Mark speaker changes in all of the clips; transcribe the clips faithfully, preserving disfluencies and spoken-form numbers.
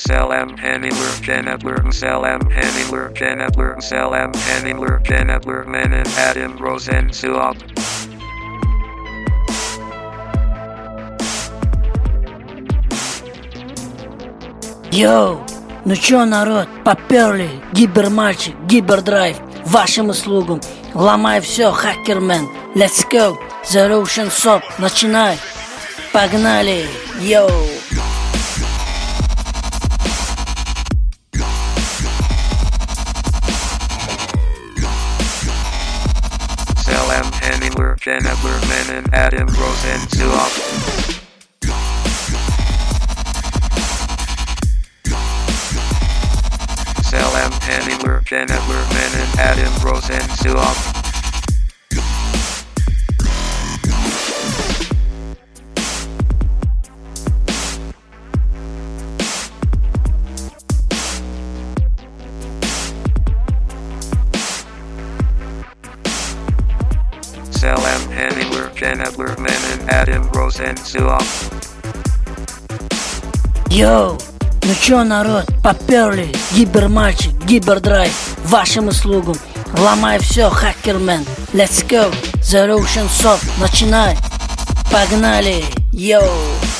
Speaker 1: Selam Pennyler Kenetler Selam Pennyler Kenetler Selam Pennyler Kenetler Menin Adam Rosen Suop.
Speaker 2: Йоу, ну чё, народ, поперли, гибермальчик, гибердрайв, вашим услугам, ломай все, хакермен, let's go, The Russian Soap, начинай, погнали, йоу.
Speaker 1: Selam Pennyler Kenetler Menin Adam Rosen Suop. Selam Pennyler Kenetler Menin Adam Rosen Suop. Selam Pennyler Kenetler Menin Adam Rosen Suop.
Speaker 2: Йоу, ну чё, народ, поперли, гибермальчик, гибердрайв, вашим услугам, ломай все, хакермен, let's go, The Russian Soap, начинай, погнали, йоу.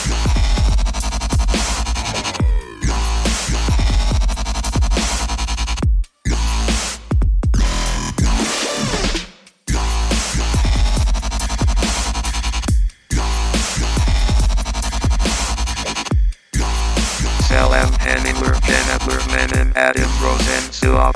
Speaker 1: Selam Pennyler Kenetler Menin Adam Rosen Suop.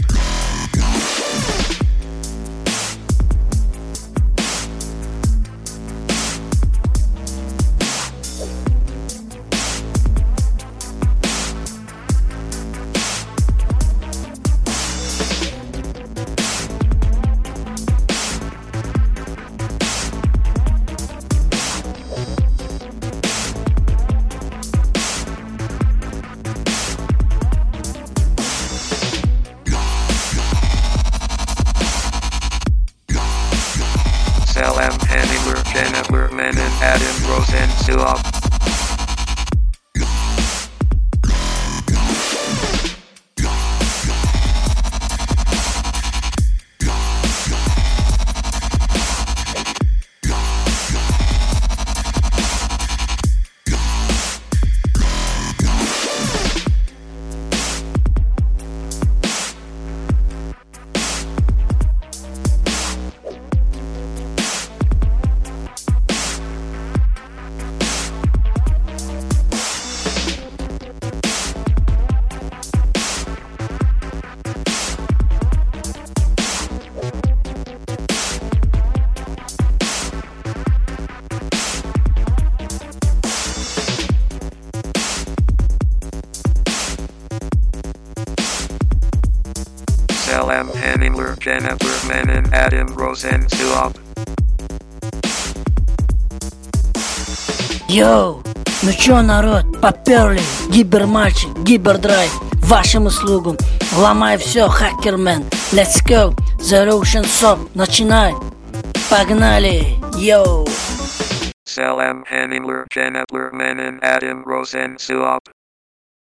Speaker 1: Selam Pennyler Kenetler Menin Adam Rosen Suop. Selam Pennyler Kenetler Menin Adam Rosen Suop.
Speaker 2: Йоу, ну чё, народ, поперли, гибермальчик, гибердрайв, вашим услугам, ломай все, хакермен, let's go, The Russian Soap, начинай, погнали, йоу.
Speaker 1: Selam Pennyler Kenetler Menin Adam Rosen Suop.